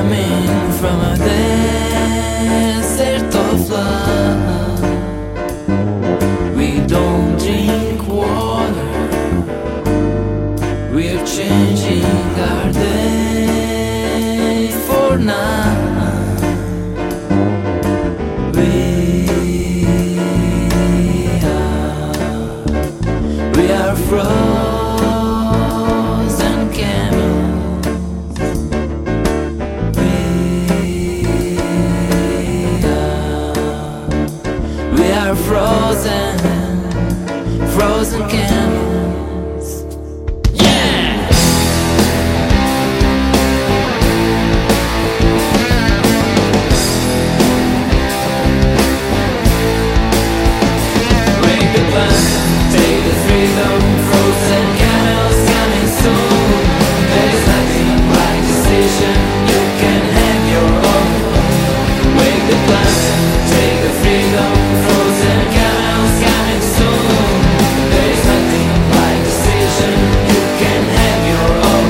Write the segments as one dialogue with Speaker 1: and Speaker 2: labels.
Speaker 1: coming from a desert of love. We don't drink water, we're changing our day for now. We are frozen camels. We are frozen camels. Yeah! Break the plan, take the freedom, frozen camels coming soon. There's nothing like decision, you can have your own. Wake the planet, take the freedom, frozen camels coming soon. There's nothing like decision, you can have your own.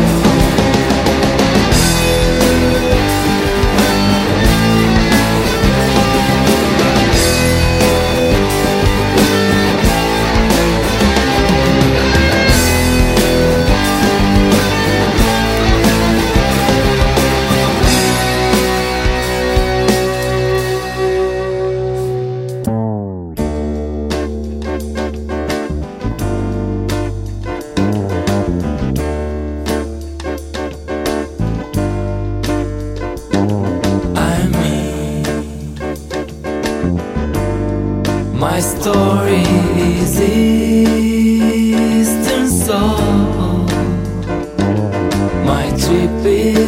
Speaker 1: My story is Eastern soul. My trip is